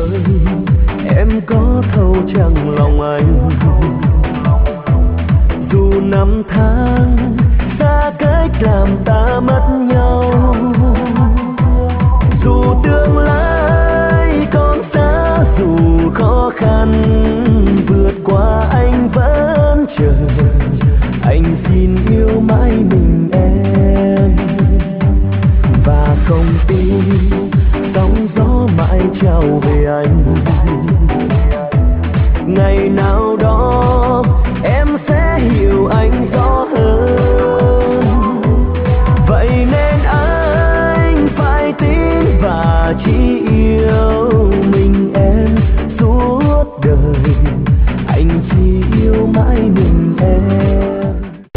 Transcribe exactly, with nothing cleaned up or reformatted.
vời, em có thấu chẳng lòng anh. Dù năm tháng xa cách làm ta mất nhau, dù tương lai còn xa, dù khó khăn vượt qua anh vẫn chờ. Anh xin yêu mãi mình em, và không tin sóng gió mãi trao về.